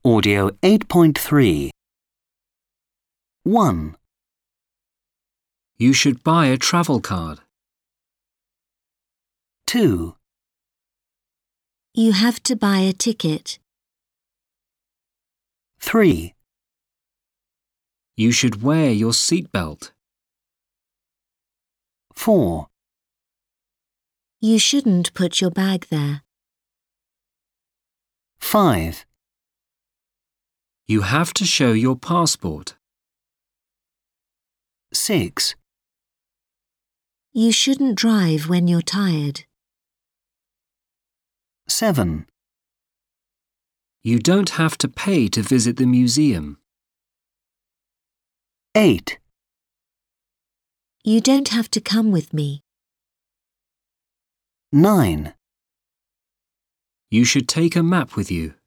Audio 8.3. 1, You should buy a travel card. 2, You have to buy a ticket. 3, You should wear your seatbelt. 4, You shouldn't put your bag there. 5, You have to show your passport. 6, You shouldn't drive when you're tired. 7, You don't have to pay to visit the museum. 8, You don't have to come with me. 9, You should take a map with you.